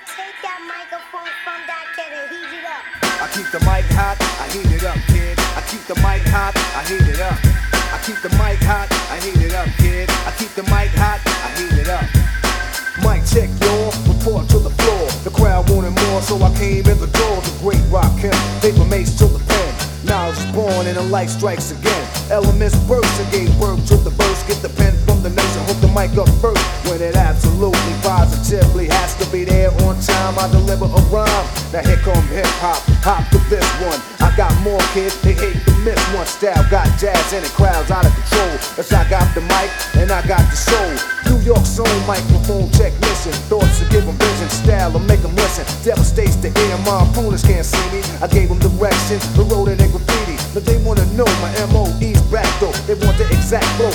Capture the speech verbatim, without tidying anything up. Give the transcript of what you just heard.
Take that microphone from that kid and heat it up. I keep the mic hot, I heat it up, kid. I keep the mic hot, I heat it up. I keep the mic hot, I heat it up, kid. I keep the mic hot, I heat it up. Mic check, y'all, report to the floor. The crowd wanted more, so I came in the door. The great Rakim, paper mace to the pen. Knowledge is born and the light strikes again. Elements burst and gave birth to the verse. Get the pen from the nurse and hook the mic up first. When it absolutely, positively has to be there on time, I deliver a rhyme. Now here come hip hop, hop to this one. I got more kids, they hate to miss one. Style got jazz and the crowd's out of control. Cause I got the mic and I got the soul. New York's own microphone technician. Thoughts to give them vision, style to make them listen. Devastates the ear, my opponents can't see me. I gave them direction, the road and graffiti. But they wanna know my M O E's back though. They want the exact flow,